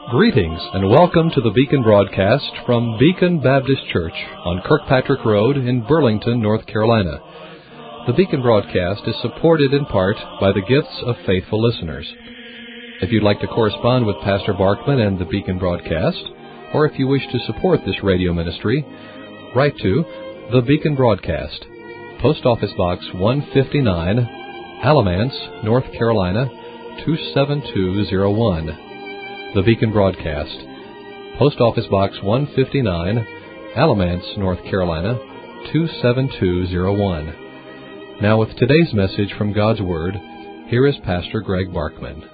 Greetings and welcome to the Beacon broadcast from Beacon Baptist Church on Kirkpatrick Road in Burlington, North Carolina. The Beacon broadcast is supported in part by the gifts of faithful listeners. If you'd like to correspond with Pastor Barkman and the Beacon broadcast, or if you wish to support this radio ministry, write to the Beacon broadcast, Post Office Box 159, Alamance, North Carolina 27201. The Beacon broadcast, Post Office Box 159, Alamance, North Carolina 27201. Now with today's message from God's Word, here is Pastor Greg Barkman.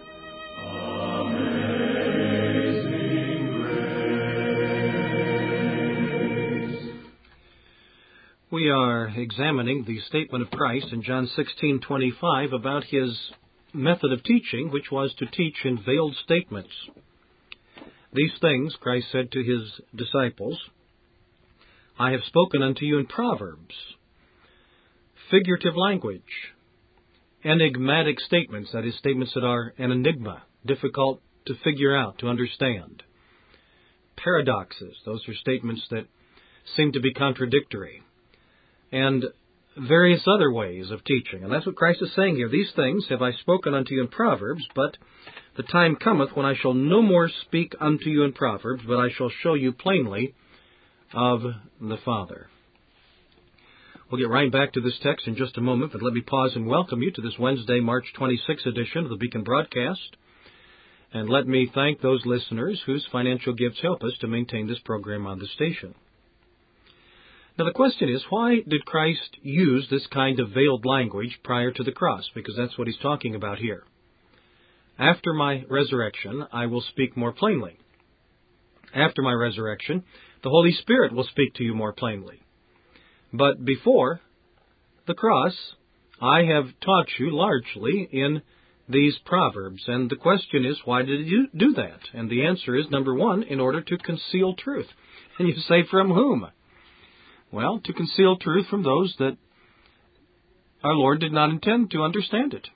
We are examining the statement of Christ in John 16:25 about His method of teaching, which was to teach in veiled statements. These things Christ said to His disciples, I have spoken unto you in proverbs, figurative language, enigmatic statements, that is, statements that are an enigma, difficult to figure out, to understand. Paradoxes, those are statements that seem to be contradictory. And various other ways of teaching. And that's what Christ is saying here. These things have I spoken unto you in Proverbs, but the time cometh when I shall no more speak unto you in Proverbs, but I shall show you plainly of the Father. We'll get right back to this text in just a moment, but let me pause and welcome you to this Wednesday, March 26th edition of the Beacon broadcast. And let me thank those listeners whose financial gifts help us to maintain this program on the station. Now the question is, why did Christ use this kind of veiled language prior to the cross? Because that's what He's talking about here. After my resurrection, I will speak more plainly. After my resurrection, the Holy Spirit will speak to you more plainly. But before the cross, I have taught you largely in these proverbs. And the question is, why did He do that? And the answer is, number one, in order to conceal truth. And you say, from whom? Well, to conceal truth from those that our Lord did not intend to understand it.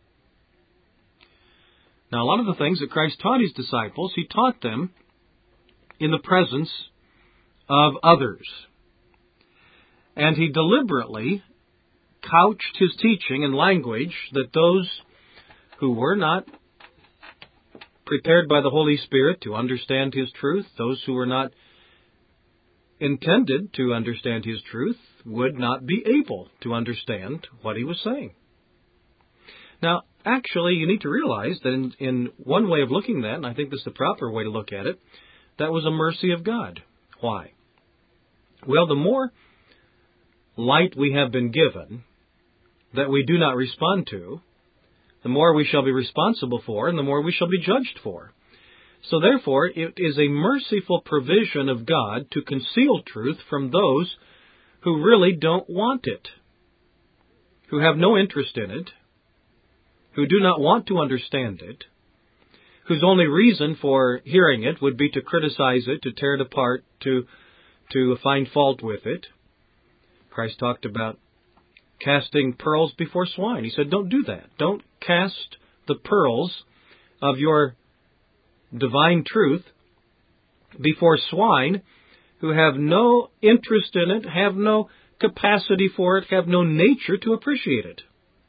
Now, a lot of the things that Christ taught His disciples, He taught them in the presence of others. And He deliberately couched His teaching in language that those who were not prepared by the Holy Spirit to understand His truth, those who were not intended to understand His truth, would not be able to understand what He was saying. Now, actually, you need to realize that in one way of looking at that, and I think this is the proper way to look at it, that was a mercy of God. Why? Well, the more light we have been given that we do not respond to, the more we shall be responsible for, and the more we shall be judged for. So therefore, it is a merciful provision of God to conceal truth from those who really don't want it, who have no interest in it, who do not want to understand it, whose only reason for hearing it would be to criticize it, to tear it apart, to find fault with it. Christ talked about casting pearls before swine. He said, don't do that. Don't cast the pearls of your divine truth before swine who have no interest in it, have no capacity for it, have no nature to appreciate it.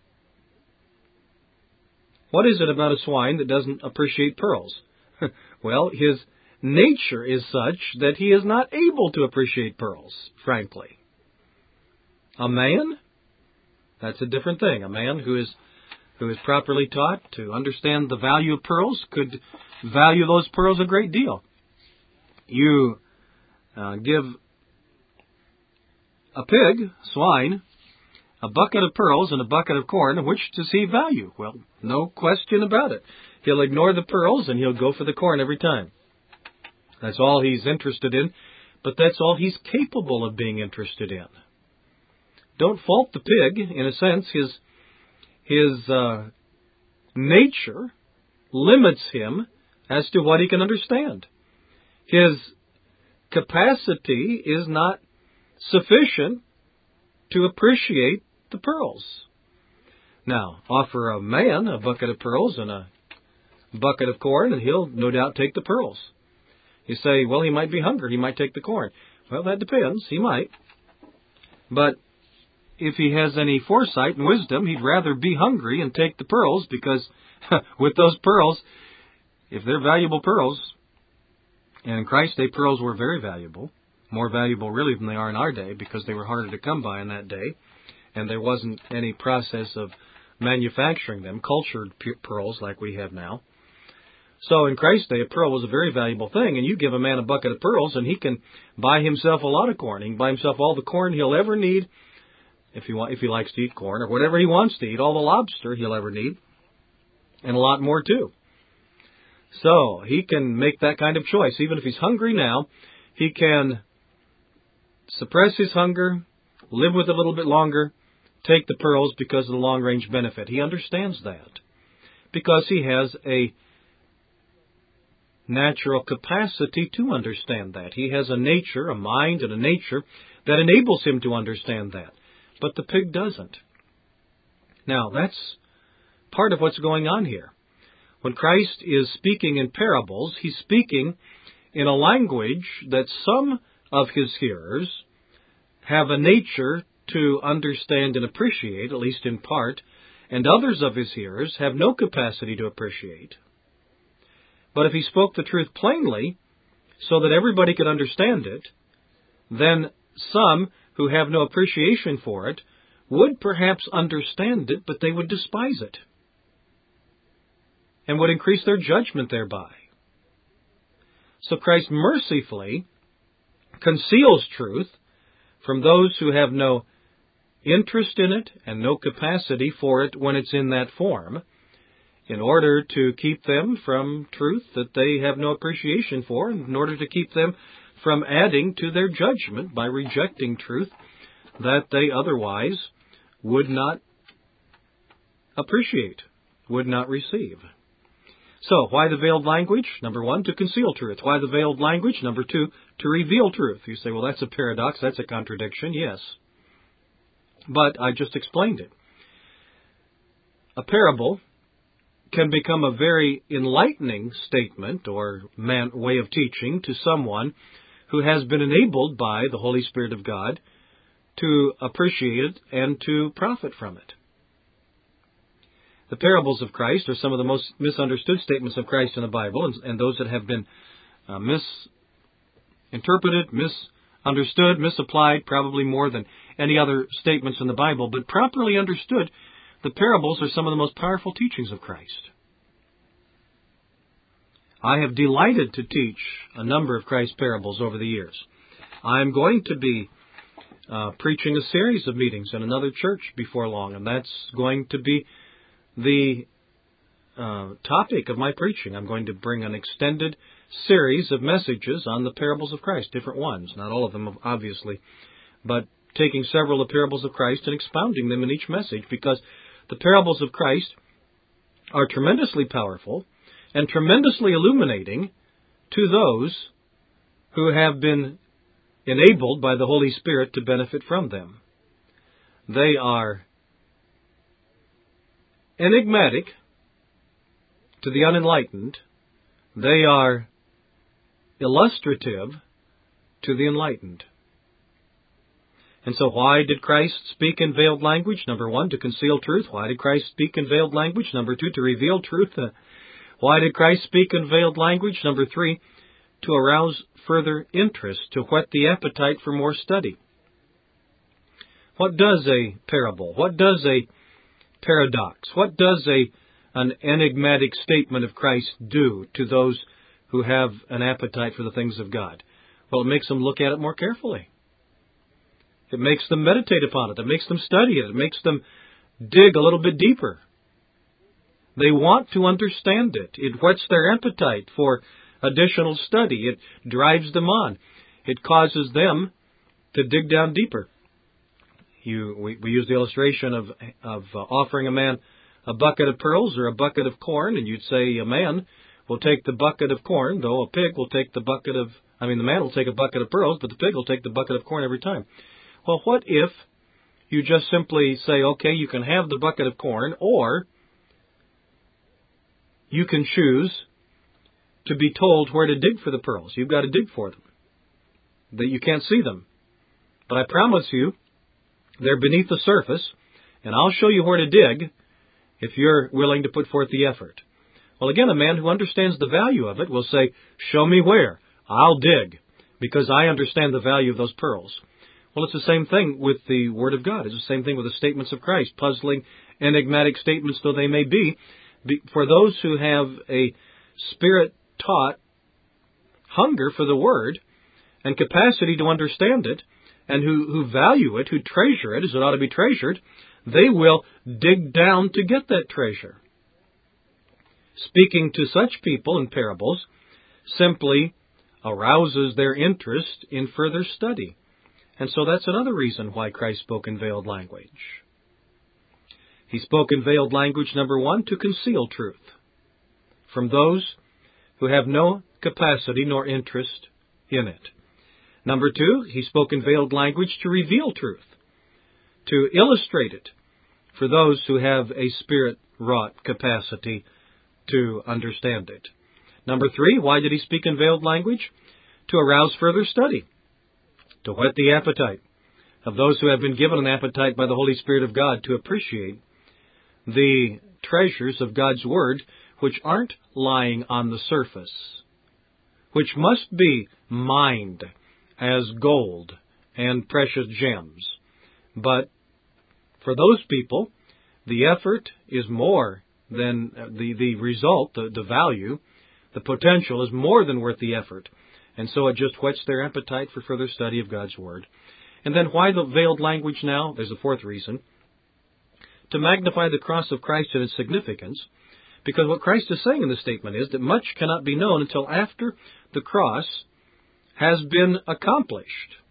What is it about a swine that doesn't appreciate pearls? Well, his nature is such that he is not able to appreciate pearls, frankly. A man? That's a different thing. A man who is properly taught to understand the value of pearls could value those pearls a great deal. You give a pig, swine, a bucket of pearls and a bucket of corn, which does he value? Well, no question about it. He'll ignore the pearls and he'll go for the corn every time. That's all he's interested in, but that's all he's capable of being interested in. Don't fault the pig. In a sense, his nature limits him as to what he can understand. His capacity is not sufficient to appreciate the pearls. Now, offer a man a bucket of pearls and a bucket of corn, and he'll no doubt take the pearls. You say, well, he might be hungry. He might take the corn. Well, that depends. He might. But if he has any foresight and wisdom, he'd rather be hungry and take the pearls, because with those pearls, if they're valuable pearls, and in Christ's day, pearls were very valuable, more valuable really than they are in our day, because they were harder to come by in that day, and there wasn't any process of manufacturing them, cultured pearls like we have now. So in Christ's day, a pearl was a very valuable thing, and you give a man a bucket of pearls, and he can buy himself a lot of corn. He can buy himself all the corn he'll ever need, if he likes to eat corn, or whatever he wants to eat, all the lobster he'll ever need, and a lot more too. So he can make that kind of choice. Even if he's hungry now, he can suppress his hunger, live with it a little bit longer, take the pearls because of the long-range benefit. He understands that because he has a natural capacity to understand that. He has a nature, a mind and a nature that enables him to understand that. But the pig doesn't. Now, that's part of what's going on here. When Christ is speaking in parables, he's speaking in a language that some of his hearers have a nature to understand and appreciate, at least in part, and others of his hearers have no capacity to appreciate. But if he spoke the truth plainly, so that everybody could understand it, then some who have no appreciation for it would perhaps understand it, but they would despise it, and would increase their judgment thereby. So Christ mercifully conceals truth from those who have no interest in it and no capacity for it when it's in that form, in order to keep them from truth that they have no appreciation for, and in order to keep them from adding to their judgment by rejecting truth that they otherwise would not appreciate, would not receive. So, why the veiled language? Number one, to conceal truth. Why the veiled language? Number two, to reveal truth. You say, well, that's a paradox, that's a contradiction. Yes. But I just explained it. A parable can become a very enlightening statement or way of teaching to someone who has been enabled by the Holy Spirit of God to appreciate it and to profit from it. The parables of Christ are some of the most misunderstood statements of Christ in the Bible, and those that have been misinterpreted, misunderstood, misapplied, probably more than any other statements in the Bible. But properly understood, the parables are some of the most powerful teachings of Christ. I have delighted to teach a number of Christ's parables over the years. I'm going to be preaching a series of meetings in another church before long, and that's going to be the topic of my preaching. I'm going to bring an extended series of messages on the parables of Christ, different ones, not all of them obviously, but taking several of the parables of Christ and expounding them in each message, because the parables of Christ are tremendously powerful and tremendously illuminating to those who have been enabled by the Holy Spirit to benefit from them. They are enigmatic to the unenlightened. They are illustrative to the enlightened. And so why did Christ speak in veiled language? Number one, to conceal truth. Why did Christ speak in veiled language? Number two, to reveal truth. Why did Christ speak in veiled language? Number three, to arouse further interest, to whet the appetite for more study. What does a parable? What does a paradox? What does an enigmatic statement of Christ do to those who have an appetite for the things of God? Well, it makes them look at it more carefully. It makes them meditate upon it. It makes them study it. It makes them dig a little bit deeper. They want to understand it. It whets their appetite for additional study. It drives them on. It causes them to dig down deeper. We use the illustration of offering a man a bucket of pearls or a bucket of corn, and you'd say a man will take the bucket of corn, though a pig will take the man will take a bucket of pearls, but the pig will take the bucket of corn every time. Well, what if you just simply say, okay, you can have the bucket of corn, or you can choose to be told where to dig for the pearls. You've got to dig for them. That you can't see them. But I promise you, they're beneath the surface, and I'll show you where to dig if you're willing to put forth the effort. Well, again, a man who understands the value of it will say, show me where. I'll dig, because I understand the value of those pearls. Well, it's the same thing with the Word of God. It's the same thing with the statements of Christ, puzzling, enigmatic statements though they may be. For those who have a Spirit-taught hunger for the Word and capacity to understand it, and who value it, who treasure it as it ought to be treasured, they will dig down to get that treasure. Speaking to such people in parables simply arouses their interest in further study. And so that's another reason why Christ spoke in veiled language. He spoke in veiled language, number one, to conceal truth from those who have no capacity nor interest in it. Number two, he spoke in veiled language to reveal truth, to illustrate it for those who have a Spirit-wrought capacity to understand it. Number three, why did he speak in veiled language? To arouse further study, to whet the appetite of those who have been given an appetite by the Holy Spirit of God to appreciate the treasures of God's Word, which aren't lying on the surface, which must be mined as gold and precious gems. But for those people, the effort is more than the result, the value, the potential is more than worth the effort. And so it just whets their appetite for further study of God's Word. And then why the veiled language now? There's a fourth reason. To magnify the cross of Christ and its significance, because what Christ is saying in the statement is that much cannot be known until after the cross has been accomplished.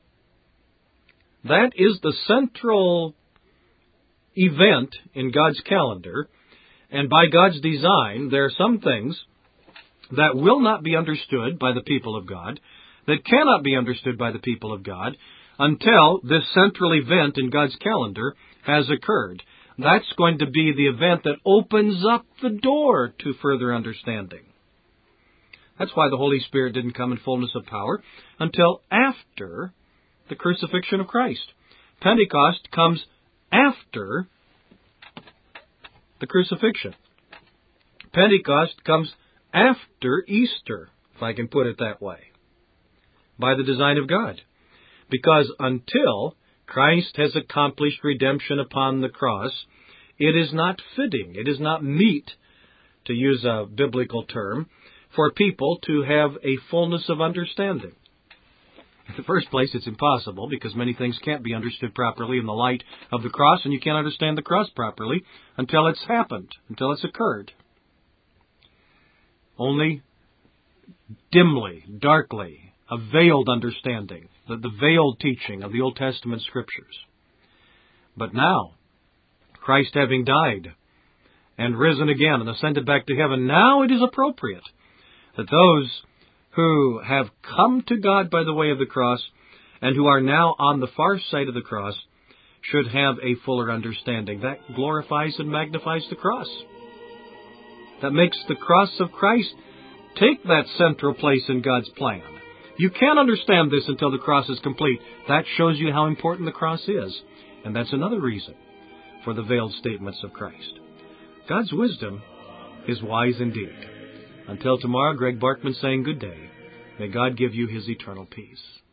That is the central event in God's calendar, and by God's design, there are some things that will not be understood by the people of God, that cannot be understood by the people of God, until this central event in God's calendar has occurred. That's going to be the event that opens up the door to further understanding. That's why the Holy Spirit didn't come in fullness of power until after the crucifixion of Christ. Pentecost comes after the crucifixion. Pentecost comes after Easter, if I can put it that way, by the design of God. Because until Christ has accomplished redemption upon the cross, it is not fitting, it is not meet, to use a biblical term, for people to have a fullness of understanding. In the first place, it's impossible, because many things can't be understood properly in the light of the cross, and you can't understand the cross properly until it's happened, until it's occurred. Only dimly, darkly, a veiled understanding, the veiled teaching of the Old Testament Scriptures. But now, Christ having died and risen again and ascended back to heaven, now it is appropriate that those who have come to God by the way of the cross and who are now on the far side of the cross should have a fuller understanding. That glorifies and magnifies the cross. That makes the cross of Christ take that central place in God's plan. You can't understand this until the cross is complete. That shows you how important the cross is. And that's another reason for the veiled statements of Christ. God's wisdom is wise indeed. Until tomorrow, Greg Barkman saying good day. May God give you His eternal peace.